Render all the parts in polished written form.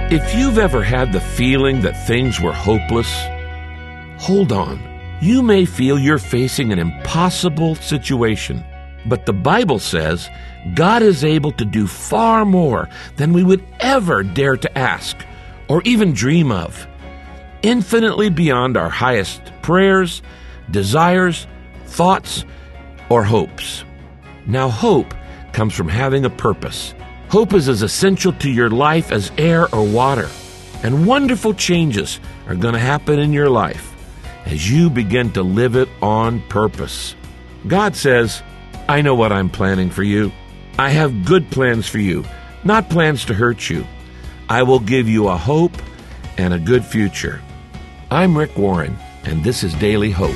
If you've ever had the feeling that things were hopeless, hold on. You may feel you're facing an impossible situation, but the Bible says God is able to do far more than we would ever dare to ask or even dream of, infinitely beyond our highest prayers, desires, thoughts, or hopes. Now, hope comes from having a purpose. Hope is as essential to your life as air or water, and wonderful changes are going to happen in your life as you begin to live it on purpose. God says, I know what I'm planning for you. I have good plans for you, not plans to hurt you. I will give you a hope and a good future. I'm Rick Warren, and this is Daily Hope.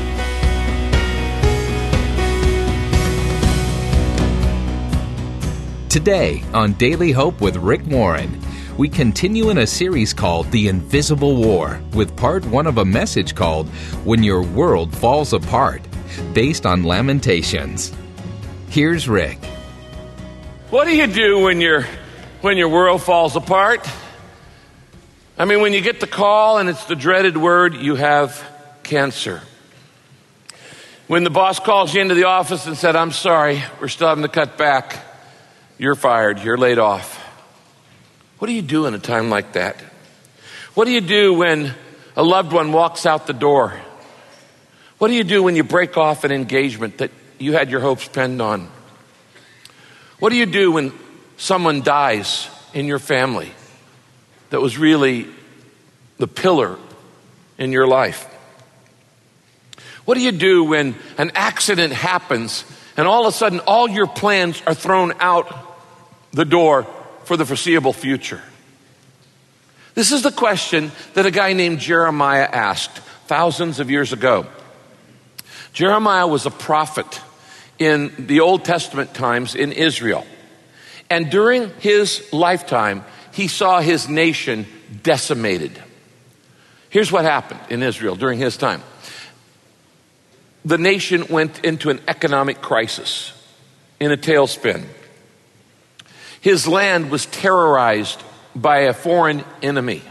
Today on Daily Hope with Rick Warren, we continue in a series called The Invisible War with part 1 of a message called When Your World Falls Apart, based on Lamentations. Here's Rick. What do you do when your world falls apart? I mean, when you get the call and it's the dreaded word, you have cancer. When the boss calls you into the office and said, I'm sorry, we're still having to cut back. You're fired, you're laid off. What do you do in a time like that? What do you do when a loved one walks out the door? What do you do when you break off an engagement that you had your hopes pinned on? What do you do when someone dies in your family that was really the pillar in your life? What do you do when an accident happens and all of a sudden all your plans are thrown out the door for the foreseeable future? This is the question that a guy named Jeremiah asked thousands of years ago. Jeremiah was a prophet in the Old Testament times in Israel. And during his lifetime, he saw his nation decimated. Here's what happened in Israel during his time. The nation went into an economic crisis, in a tailspin. His land was terrorized by a foreign enemy.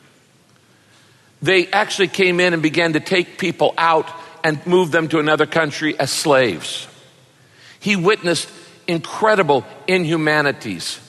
They actually came in and began to take people out and move them to another country as slaves. He witnessed incredible inhumanities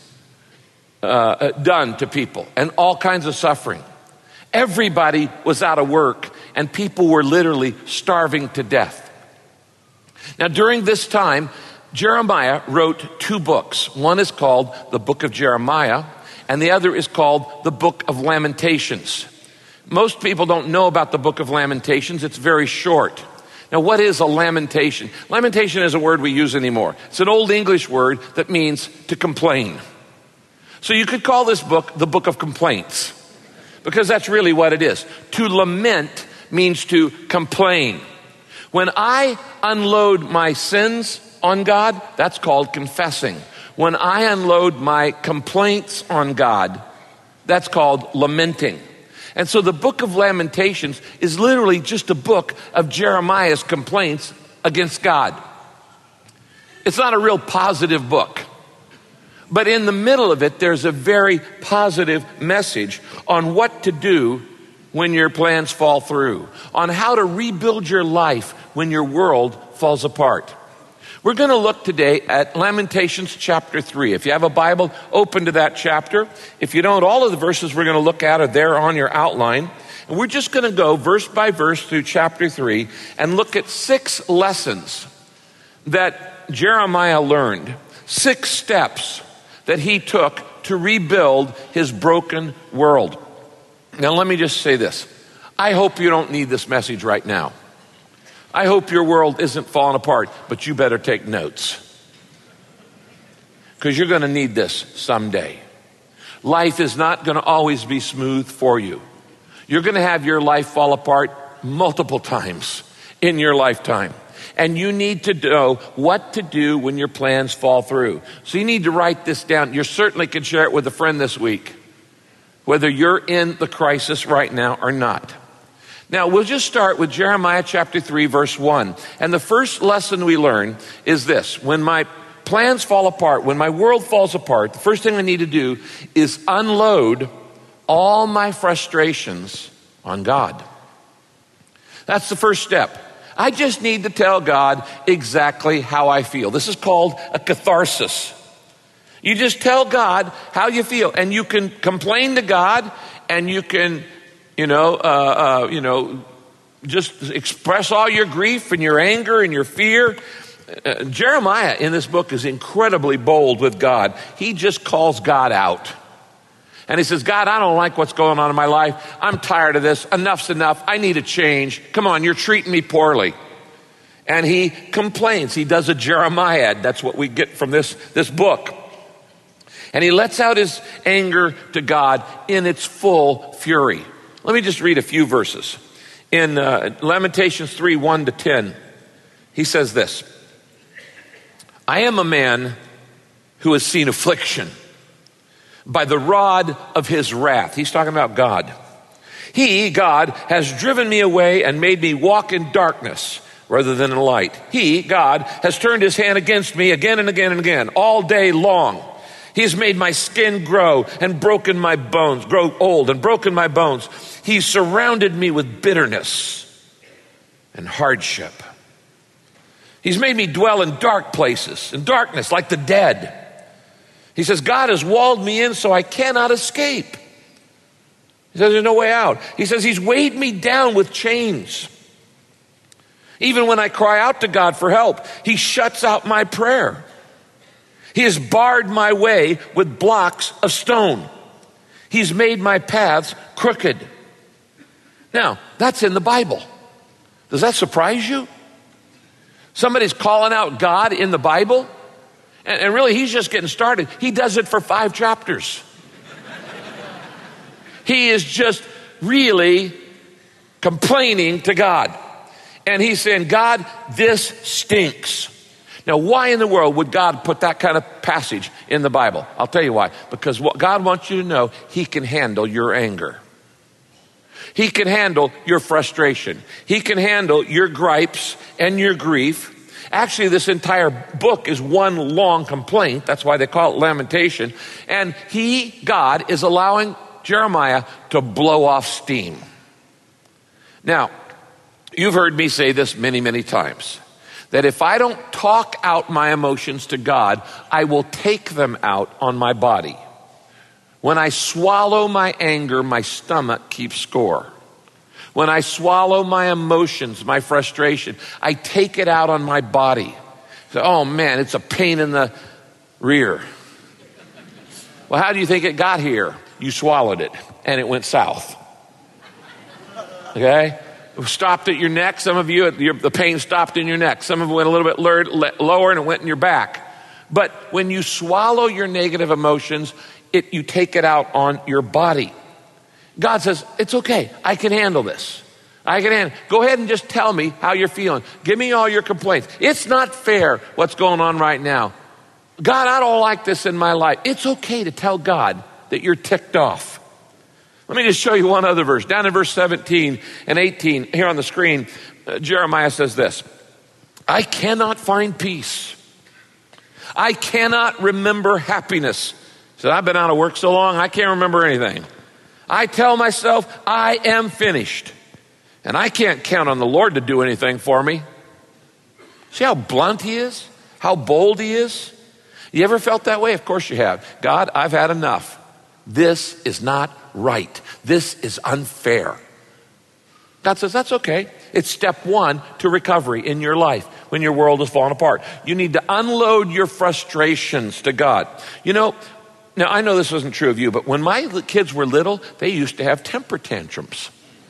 done to people and all kinds of suffering. Everybody was out of work and people were literally starving to death. Now, during this time, Jeremiah wrote 2 books. One is called the Book of Jeremiah, and the other is called the Book of Lamentations. Most people don't know about the Book of Lamentations. It's very short. Now, what is a lamentation? Lamentation is a word we use anymore. It's an old English word that means to complain. So you could call this book the Book of Complaints, because that's really what it is. To lament means to complain. When I unload my sins on God, that's called confessing. When I unload my complaints on God, that's called lamenting. And so the Book of Lamentations is literally just a book of Jeremiah's complaints against God. It's not a real positive book. But in the middle of it, there's a very positive message on what to do when your plans fall through, on how to rebuild your life when your world falls apart. We're going to look today at Lamentations chapter 3. If you have a Bible, open to that chapter. If you don't, all of the verses we're going to look at are there on your outline. And we're just going to go verse by verse through chapter 3 and look at 6 lessons that Jeremiah learned, 6 steps that he took to rebuild his broken world. Now, let me just say this. I hope you don't need this message right now. I hope your world isn't falling apart, but you better take notes, because you're going to need this someday. Life is not going to always be smooth for you. You're going to have your life fall apart multiple times in your lifetime. And you need to know what to do when your plans fall through. So you need to write this down. You certainly can share it with a friend this week, whether you're in the crisis right now or not. Now, we'll just start with Jeremiah chapter 3, verse 1. And the first lesson we learn is this. When my plans fall apart, when my world falls apart, the first thing I need to do is unload all my frustrations on God. That's the first step. I just need to tell God exactly how I feel. This is called a catharsis. You just tell God how you feel, and you can complain to God, and you can, just express all your grief and your anger and your fear. Jeremiah in this book is incredibly bold with God. He just calls God out. And he says, God, I don't like what's going on in my life. I'm tired of this. Enough's enough. I need a change. Come on, you're treating me poorly. And he complains. He does a Jeremiad. That's what we get from this book. And he lets out his anger to God in its full fury. Let me just read a few verses. In Lamentations 3, 1-10, he says this: I am a man who has seen affliction by the rod of his wrath. He's talking about God. He, God, has driven me away and made me walk in darkness rather than in light. He, God, has turned his hand against me again and again and again, all day long. He has made my skin grow and broken my bones, grow old and broken my bones. He surrounded me with bitterness and hardship. He's made me dwell in dark places, in darkness like the dead. He says, God has walled me in so I cannot escape. He says, there's no way out. He says, he's weighed me down with chains. Even when I cry out to God for help, he shuts out my prayer. He has barred my way with blocks of stone. He's made my paths crooked. Now, that's in the Bible. Does that surprise you? Somebody's calling out God in the Bible? And really, he's just getting started. He does it for 5 chapters. He is just really complaining to God. And he's saying, God, this stinks. Now, why in the world would God put that kind of passage in the Bible? I'll tell you why. Because what God wants you to know, he can handle your anger. He can handle your frustration. He can handle your gripes and your grief. Actually, this entire book is one long complaint. That's why they call it lamentation. And God, is allowing Jeremiah to blow off steam. Now, you've heard me say this many, many times, that if I don't talk out my emotions to God, I will take them out on my body. When I swallow my anger, my stomach keeps score. When I swallow my emotions, my frustration, I take it out on my body. So, oh man, it's a pain in the rear. Well, how do you think it got here? You swallowed it and it went south. Okay? It stopped at your neck. Some of you, the pain stopped in your neck. Some of it went a little bit lower and it went in your back. But when you swallow your negative emotions, you take it out on your body. God says, it's okay. I can handle this. Go ahead and just tell me how you're feeling. Give me all your complaints. It's not fair what's going on right now. God, I don't like this in my life. It's okay to tell God that you're ticked off. Let me just show you one other verse. Down in verse 17 and 18, here on the screen, Jeremiah says this: I cannot find peace. I cannot remember happiness. He said, I've been out of work so long, I can't remember anything. I tell myself, I am finished. And I can't count on the Lord to do anything for me. See how blunt he is? How bold he is? You ever felt that way? Of course you have. God, I've had enough. This is not right. This is unfair. God says, that's okay. It's step 1 to recovery in your life when your world is falling apart. You need to unload your frustrations to God. Now, I know this wasn't true of you, but when my kids were little, they used to have temper tantrums.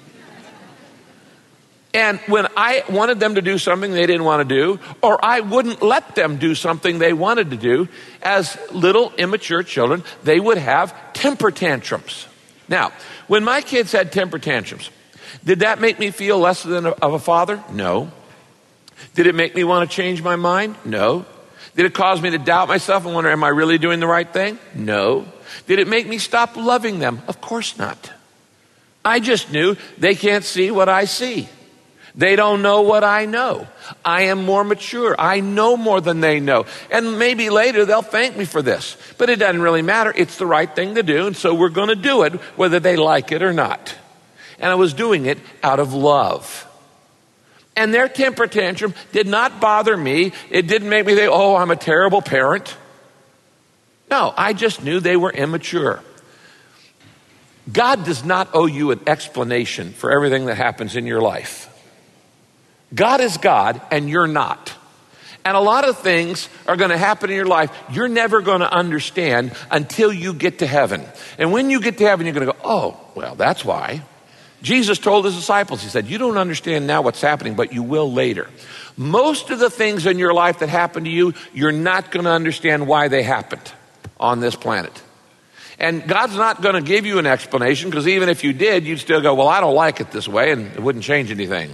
And when I wanted them to do something they didn't want to do, or I wouldn't let them do something they wanted to do, as little immature children, they would have temper tantrums. Now, when my kids had temper tantrums, did that make me feel less than of a father? No. Did it make me want to change my mind? No. Did it cause me to doubt myself and wonder, am I really doing the right thing? No. Did it make me stop loving them? Of course not. I just knew they can't see what I see. They don't know what I know. I am more mature. I know more than they know. And maybe later they'll thank me for this. But it doesn't really matter. It's the right thing to do, and so we're going to do it whether they like it or not. And I was doing it out of love. And their temper tantrum did not bother me. It didn't make me think, oh, I'm a terrible parent. No, I just knew they were immature. God does not owe you an explanation for everything that happens in your life. God is God and you're not. And a lot of things are going to happen in your life you're never going to understand until you get to heaven. And when you get to heaven, you're going to go, oh, well, that's why. Jesus told his disciples, he said, you don't understand now what's happening, but you will later. Most of the things in your life that happen to you, you're not going to understand why they happened on this planet. And God's not going to give you an explanation, because even if you did, you'd still go, well, I don't like it this way, and it wouldn't change anything.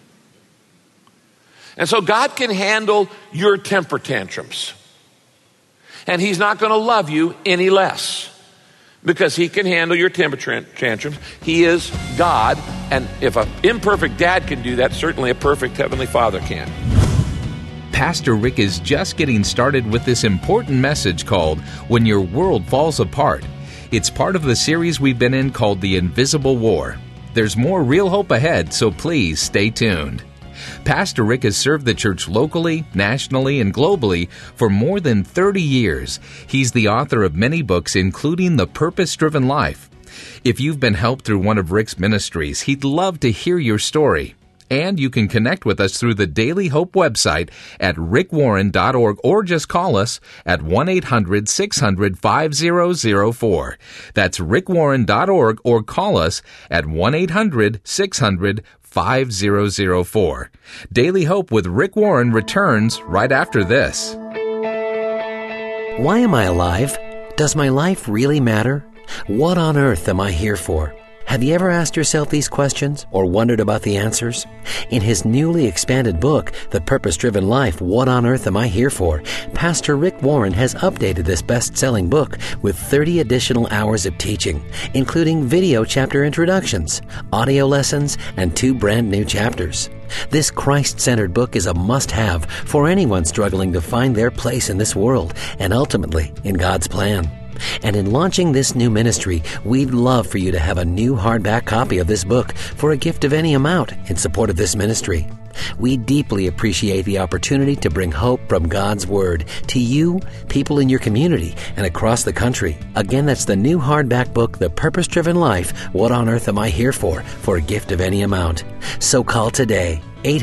And so God can handle your temper tantrums. And he's not going to love you any less, because he can handle your temper tantrums. He is God, and if an imperfect dad can do that, certainly a perfect Heavenly Father can. Pastor Rick is just getting started with this important message called When Your World Falls Apart. It's part of the series we've been in called The Invisible War. There's more real hope ahead, so please stay tuned. Pastor Rick has served the church locally, nationally, and globally for more than 30 years. He's the author of many books, including The Purpose-Driven Life. If you've been helped through one of Rick's ministries, he'd love to hear your story. And you can connect with us through the Daily Hope website at rickwarren.org, or just call us at 1-800-600-5004. That's rickwarren.org, or call us at 1-800-600-5004. Daily Hope with Rick Warren returns right after this. Why am I alive? Does my life really matter? What on earth am I here for? Have you ever asked yourself these questions or wondered about the answers? In his newly expanded book, The Purpose-Driven Life, What on Earth Am I Here For?, Pastor Rick Warren has updated this best-selling book with 30 additional hours of teaching, including video chapter introductions, audio lessons, and 2 brand new chapters. This Christ-centered book is a must-have for anyone struggling to find their place in this world and ultimately in God's plan. And in launching this new ministry, we'd love for you to have a new hardback copy of this book for a gift of any amount in support of this ministry. We deeply appreciate the opportunity to bring hope from God's Word to you, people in your community, and across the country. Again, that's the new hardback book, The Purpose-Driven Life, What on Earth Am I Here For a gift of any amount. So call today,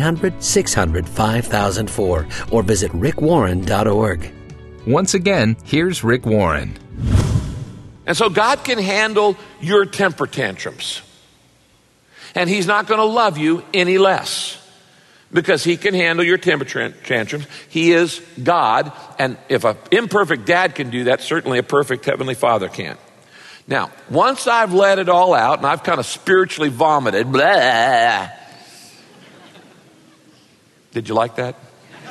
800-600-5004, or visit rickwarren.org. Once again, here's Rick Warren. And so God can handle your temper tantrums. And he's not going to love you any less, because he can handle your temper tantrums. He is God, and if an imperfect dad can do that, certainly a perfect Heavenly Father can. Now, once I've let it all out and I've kind of spiritually vomited, blah. Did you like that?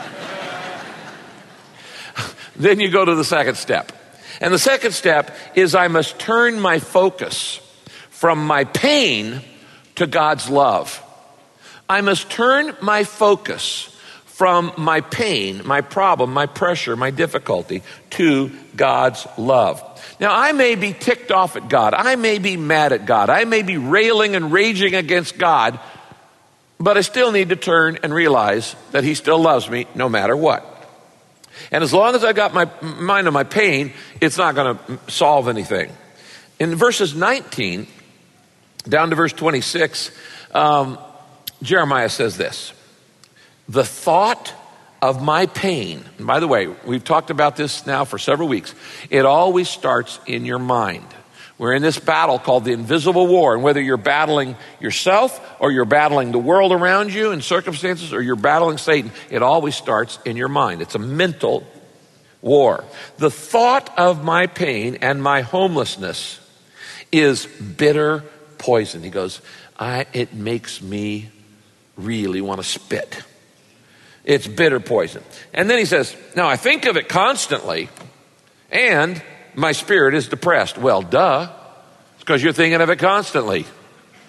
Then you go to the second step. And the second step is I must turn my focus from my pain to God's love. I must turn my focus from my pain, my problem, my pressure, my difficulty, to God's love. Now, I may be ticked off at God. I may be mad at God. I may be railing and raging against God, but I still need to turn and realize that he still loves me no matter what. And as long as I got my mind on my pain, it's not going to solve anything. In verses 19 down to verse 26, Jeremiah says this: the thought of my pain, and by the way, we've talked about this now for several weeks, it always starts in your mind. We're in this battle called the invisible war, and whether you're battling yourself or you're battling the world around you and circumstances, or you're battling Satan, it always starts in your mind. It's a mental war. The thought of my pain and my homelessness is bitter poison. He goes, it makes me really want to spit. It's bitter poison. And then he says, now I think of it constantly, and my spirit is depressed. Well, duh. It's because you're thinking of it constantly.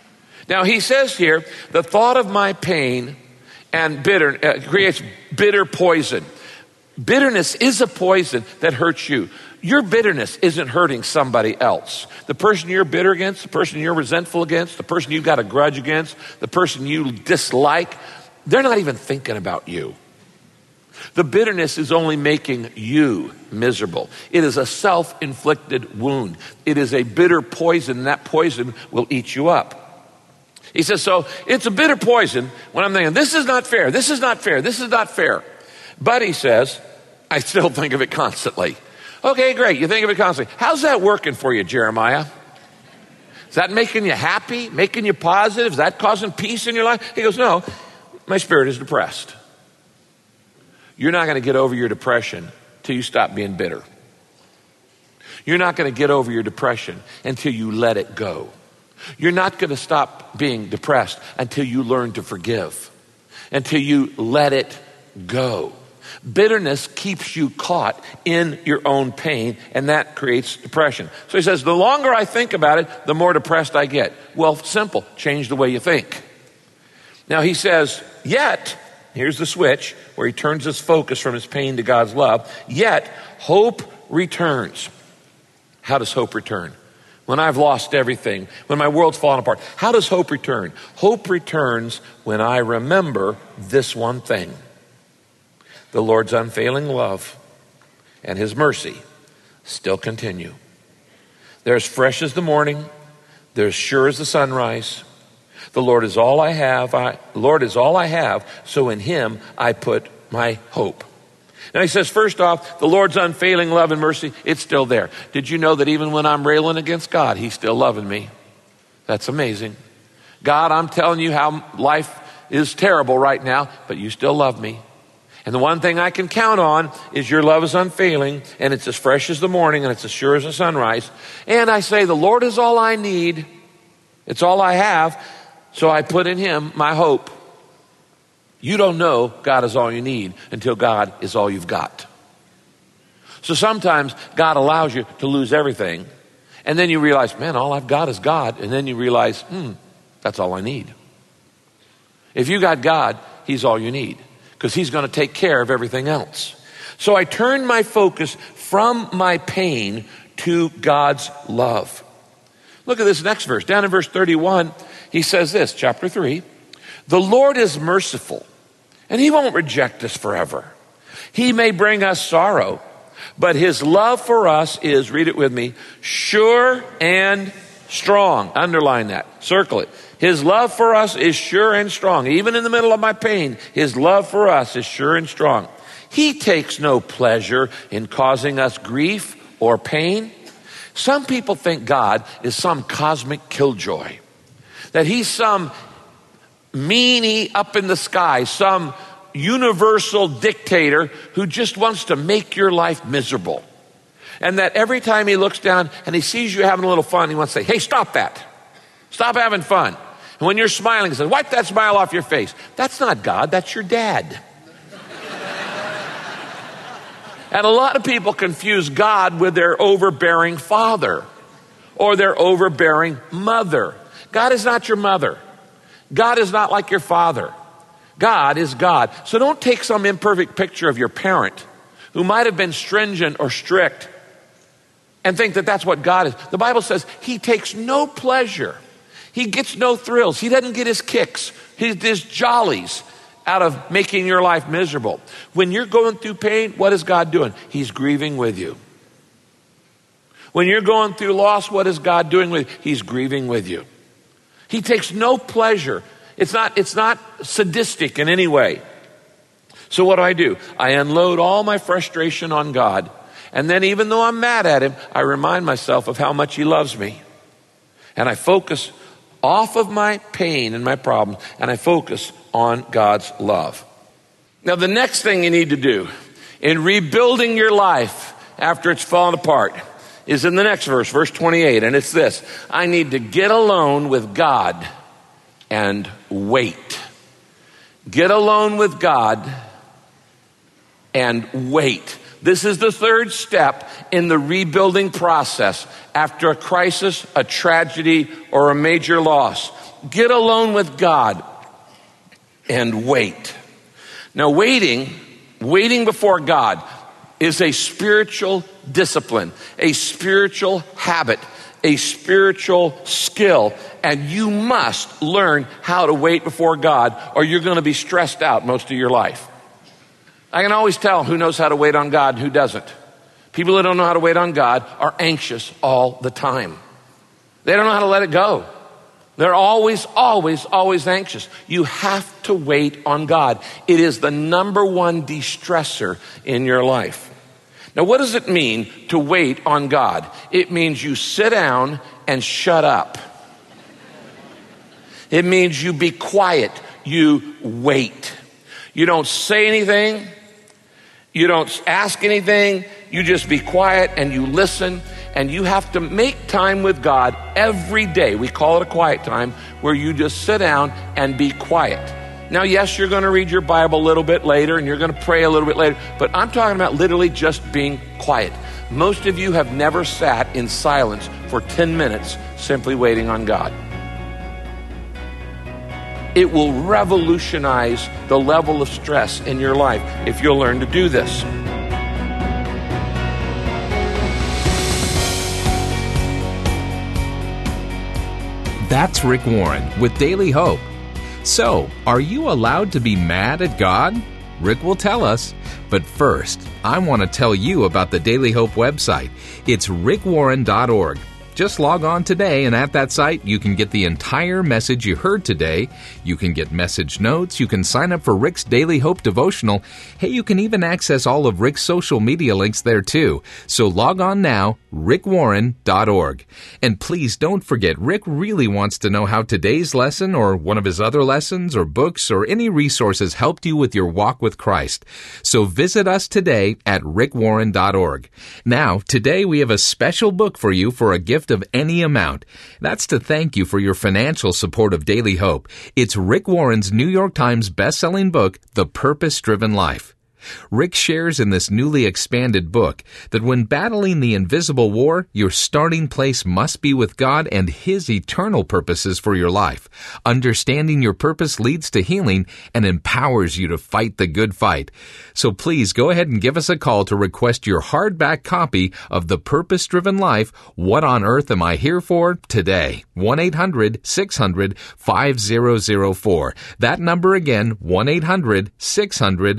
Now he says here, the thought of my pain and creates bitter poison. Bitterness is a poison that hurts you. Your bitterness isn't hurting somebody else. The person you're bitter against, the person you're resentful against, the person you've got a grudge against, the person you dislike, they're not even thinking about you. The bitterness is only making you miserable. It is a self-inflicted wound. It is a bitter poison, and that poison will eat you up. He says, so it's a bitter poison when I'm thinking, this is not fair, this is not fair, this is not fair. But he says, I still think of it constantly. Okay, great, you think of it constantly. How's that working for you, Jeremiah? Is that making you happy, making you positive? Is that causing peace in your life? He goes, no, my spirit is depressed. You're not going to get over your depression till you stop being bitter. You're not going to get over your depression until you let it go. You're not going to stop being depressed until you learn to forgive, until you let it go. Bitterness keeps you caught in your own pain, and that creates depression. So he says, the longer I think about it, the more depressed I get. Well, simple, change the way you think. Now he says, yet, here's the switch where he turns his focus from his pain to God's love, yet hope returns. How does hope return? When I've lost everything, when my world's fallen apart, how does hope return? Hope returns when I remember this one thing. The Lord's unfailing love and his mercy still continue. They're as fresh as the morning. They're as sure as the sunrise. The Lord is all I have. Lord is all I have. So in him I put my hope. Now he says, first off, the Lord's unfailing love and mercy, it's still there. Did you know that even when I'm railing against God, he's still loving me? That's amazing. God, I'm telling you how life is terrible right now, but you still love me. And the one thing I can count on is your love is unfailing, and it's as fresh as the morning, and it's as sure as the sunrise. And I say, the Lord is all I need. It's all I have. So I put in him my hope. You don't know God is all you need until God is all you've got. So sometimes God allows you to lose everything, and then you realize, man, all I've got is God. And then you realize, that's all I need. If you got God, he's all you need, because he's going to take care of everything else. So I turned my focus from my pain to God's love. Look at this next verse. Down in verse 31, he says this, chapter 3, the Lord is merciful, and he won't reject us forever. He may bring us sorrow, but his love for us is, read it with me, sure and strong. Underline that. Circle it. His love for us is sure and strong. Even in the middle of my pain, his love for us is sure and strong. He takes no pleasure in causing us grief or pain. Some people think God is some cosmic killjoy, that he's some meanie up in the sky, some universal dictator who just wants to make your life miserable. And that every time he looks down and he sees you having a little fun, he wants to say, hey, stop that. Stop having fun. And when you're smiling, he says, wipe that smile off your face. That's not God, that's your dad. And a lot of people confuse God with their overbearing father or their overbearing mother. God is not your mother. God is not like your father. God is God. So don't take some imperfect picture of your parent who might have been stringent or strict and think that that's what God is. The Bible says he takes no pleasure. He gets no thrills. He doesn't get his kicks, his jollies out of making your life miserable. When you're going through pain, what is God doing? He's grieving with you. When you're going through loss, what is God doing with you? He's grieving with you. He takes no pleasure. It's not sadistic in any way. So what do? I unload all my frustration on God. And then even though I'm mad at him, I remind myself of how much he loves me. And I focus off of my pain and my problems, and I focus on God's love. Now, the next thing you need to do in rebuilding your life after it's fallen apart is in the next verse, verse 28, and it's this. I need to get alone with God and wait. Get alone with God and wait. This is the third step in the rebuilding process after a crisis, a tragedy, or a major loss. get alone with God and wait. Now, waiting before God is a spiritual discipline, a spiritual habit, a spiritual skill, and you must learn how to wait before God, or you're going to be stressed out most of your life. I can always tell who knows how to wait on God and who doesn't. People that don't know how to wait on God are anxious all the time. They don't know how to let it go. They're always anxious. You have to wait on God. It is the number one de-stressor in your life. Now, what does it mean to wait on God? It means you sit down and shut up. It means you be quiet. You wait. You don't say anything. You don't ask anything. You just be quiet and you listen. And you have to make time with God every day. We call it a quiet time, where you just sit down and be quiet. Now, yes, you're going to read your Bible a little bit later and you're going to pray a little bit later, but I'm talking about literally just being quiet. Most of you have never sat in silence for 10 minutes simply waiting on God. It will revolutionize the level of stress in your life if you'll learn to do this. That's Rick Warren with Daily Hope. So, are you allowed to be mad at God? Rick will tell us. But first, I want to tell you about the Daily Hope website. It's rickwarren.org. Just log on today, and at that site, you can get the entire message you heard today. You can get message notes. You can sign up for Rick's Daily Hope devotional. Hey, you can even access all of Rick's social media links there, too. So log on now, rickwarren.org. And please don't forget, Rick really wants to know how today's lesson or one of his other lessons or books or any resources helped you with your walk with Christ. So visit us today at rickwarren.org. Now, today we have a special book for you for a gift of any amount. That's to thank you for your financial support of Daily Hope. It's Rick Warren's New York Times best-selling book, The Purpose-Driven Life. Rick shares in this newly expanded book that when battling the invisible war, your starting place must be with God and His eternal purposes for your life. Understanding your purpose leads to healing and empowers you to fight the good fight. So please go ahead and give us a call to request your hardback copy of The Purpose-Driven Life, What on Earth Am I Here For? Today. 1-800-600-5004. That number again, 1-800-600-5004.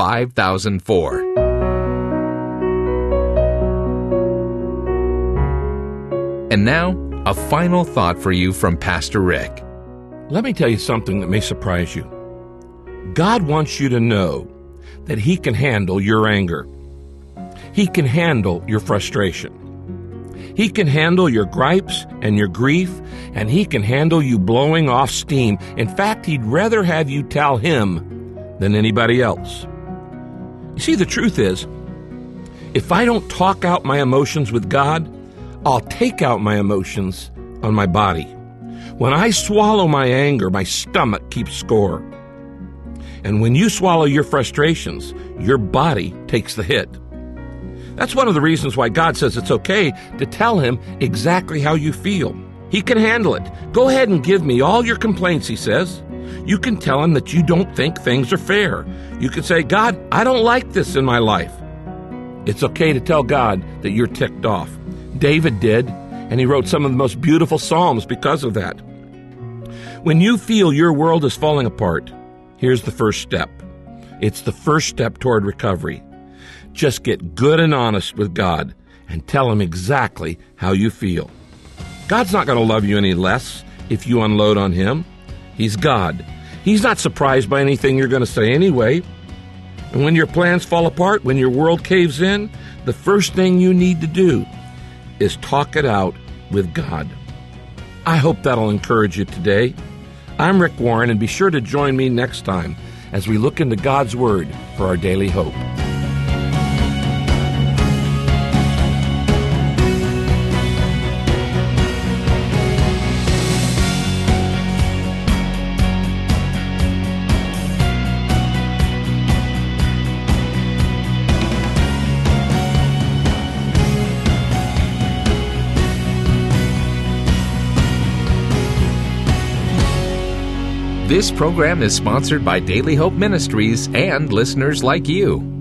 And now, a final thought for you from Pastor Rick. Let me tell you something that may surprise you. God wants you to know that He can handle your anger. He can handle your frustration. He can handle your gripes and your grief, and He can handle you blowing off steam. In fact, He'd rather have you tell Him than anybody else. You see, the truth is, if I don't talk out my emotions with God, I'll take out my emotions on my body. When I swallow my anger, my stomach keeps score. And when you swallow your frustrations, your body takes the hit. That's one of the reasons why God says it's okay to tell Him exactly how you feel. He can handle it. Go ahead and give me all your complaints, He says. You can tell Him that you don't think things are fair. You can say, God, I don't like this in my life. It's okay to tell God that you're ticked off. David did, and he wrote some of the most beautiful Psalms because of that. When you feel your world is falling apart, here's the first step. It's the first step toward recovery. Just get good and honest with God and tell Him exactly how you feel. God's not going to love you any less if you unload on Him. He's God. He's not surprised by anything you're going to say anyway. And when your plans fall apart, when your world caves in, the first thing you need to do is talk it out with God. I hope that'll encourage you today. I'm Rick Warren, and be sure to join me next time as we look into God's Word for our daily hope. This program is sponsored by Daily Hope Ministries and listeners like you.